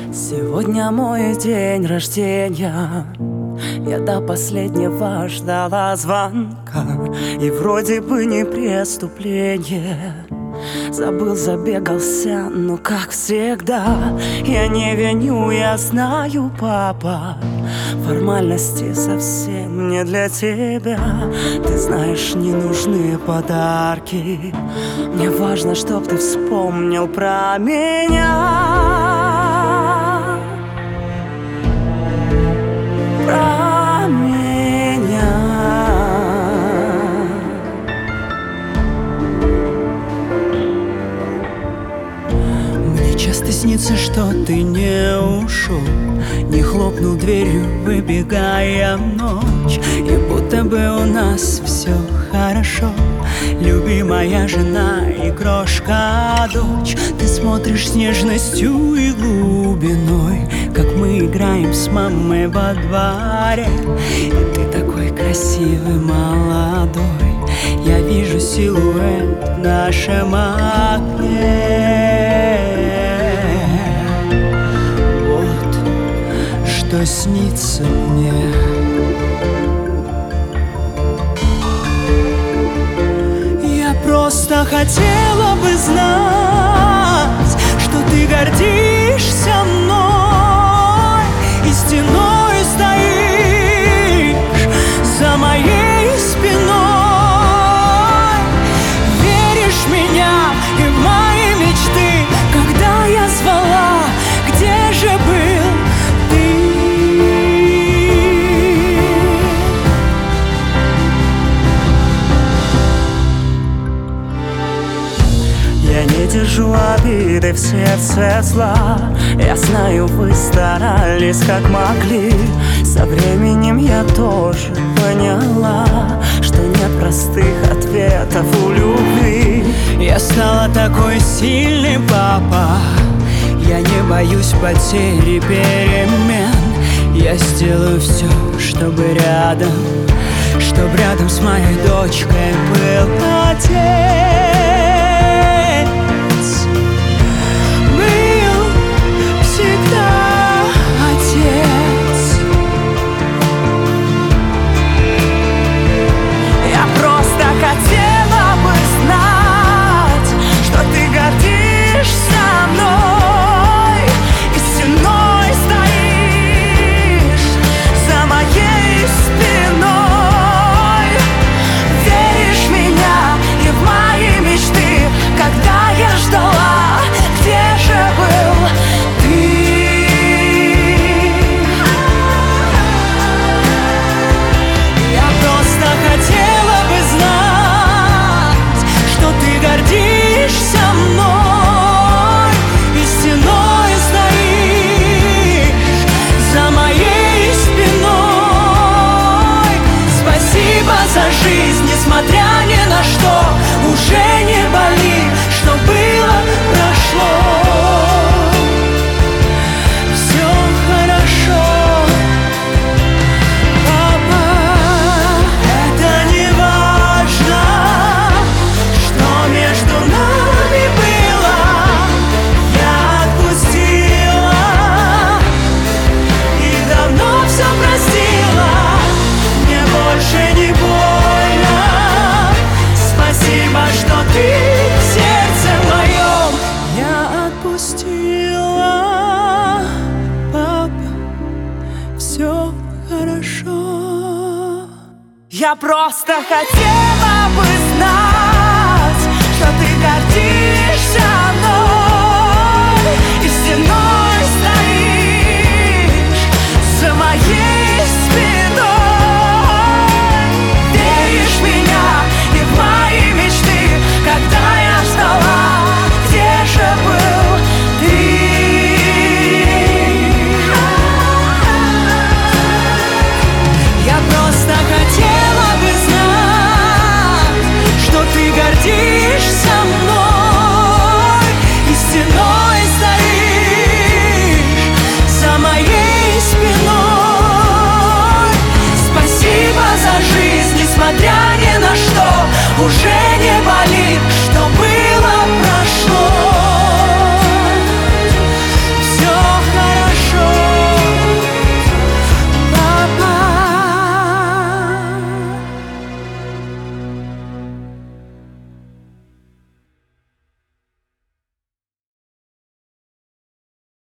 Сегодня мой день рождения. Я до последнего ждала звонка, и вроде бы не преступление. Забыл, забегался, но как всегда. Я не виню, я знаю, папа, формальности совсем не для тебя. Ты знаешь, не нужны подарки. Мне важно, чтоб ты вспомнил про меня. Про меня. Мне часто снится, что ты не ушел, не хлопнул дверью, выбегая в ночь. И будто бы у нас все хорошо, любимая жена и крошка-дочь. Ты смотришь с нежностью и глубиной, как мы играем с мамой во дворе. И ты такой красивый, молодой. Я вижу силуэт в нашем окне. Вот что снится мне. Просто хотела бы знать, что ты гордишься мной и стеной стоишь за моей спиной. Веришь в меня и в мои мечты, когда я звала, где же был ты? Я не держу обиды в сердце зла. Я знаю, вы старались как могли. Со временем я тоже поняла, что нет простых ответов у любви. Я стала такой сильный, папа. Я не боюсь потери, перемен. Я сделаю все, чтобы рядом с моей дочкой был отец. За жизнь, несмотря ни на что, уже не болит, что было, прошло. Все хорошо, папа. Это не важно, что между нами было. Я отпустила и давно все простила. Мне больше не больно. Спасибо, что ты в сердце моем. Я отпустила, папа, все хорошо. Я просто хотела бы знать, что ты гордишься мной и стеной стоишь за моей спиной. Веришь в меня и в мои мечты, когда я ждала, где же был ты? Я просто хотела бы знать, что ты гордишься мной и стеной стоишь за моей спиной. Спасибо за жизнь, несмотря ни на что, уже